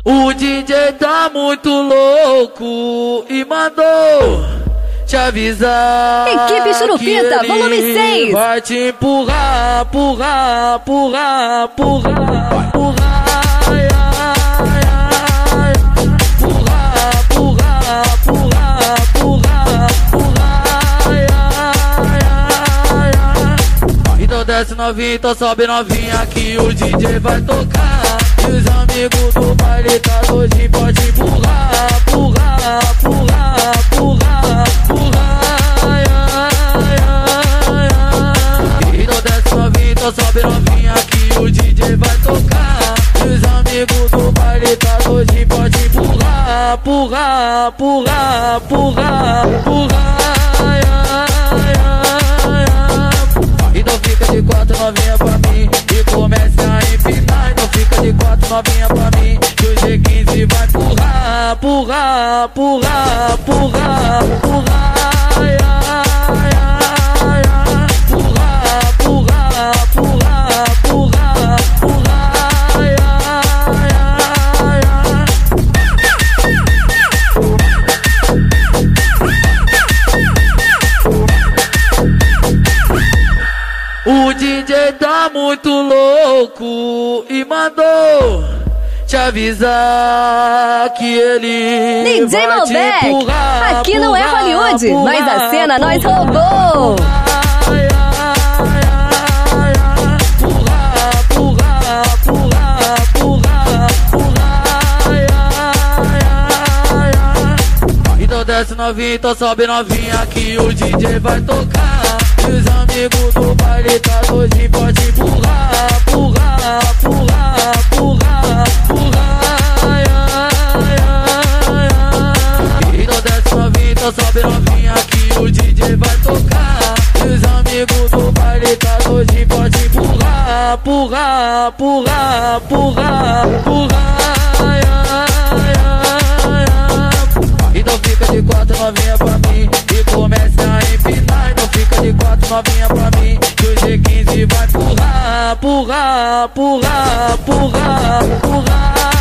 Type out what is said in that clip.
O DJ tá muito louco e mandou te avisar. Equipe Churupita, volume 6. Vai te empurrar, empurrar, empurrar, empurrar, empurrar. Então desce novinha, então sobe novinha que o DJ vai tocar. E os amigos do baile tá doidinho, pode empurrar, empurrar, empurrar, empurrar, empurrar. Então desce novinha, então sobe novinha que o DJ vai tocar. E os amigos do baile tá doidinho, pode empurrar, empurrar, empurrar, empurrar, empurrar. Então fica de quatro novinha pra mim e comece a empinar. Então fica de quatro novinha pra mim que o G15 vai empurrar, empurrar, empurrar, empurrar, empurrar. O DJ tá muito louco e mandou te avisar que ele DJ vai te Malbec, empurrar. aqui não é Hollywood, empurrar, mas a cena nós empurrar, roubou. Então desce novinha, então sobe novinha que o DJ vai tocar. E os amigos do baile tá doidinho, pode empurrar, empurrar, empurrar, empurrar, empurrar. Então desce novinha, então sobe novinha que o DJ vai tocar. E os amigos do baile tá doidinho, pode empurrar, empurrar, empurrar, empurrar, empurrar. Então fica de quatro novinha pra mim e comece a empinar. Então fica de quatro novinha pra mim que o G15 vai empurrar, empurrar, empurrar, empurrar, empurrar.